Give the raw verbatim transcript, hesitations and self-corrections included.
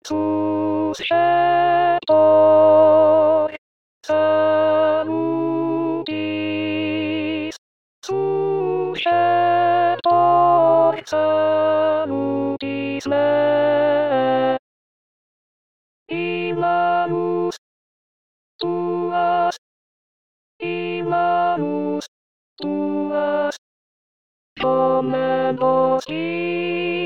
Susceptoi salutis, susceptoi salutis me. Imanus tuas, Imanus tuas, comendos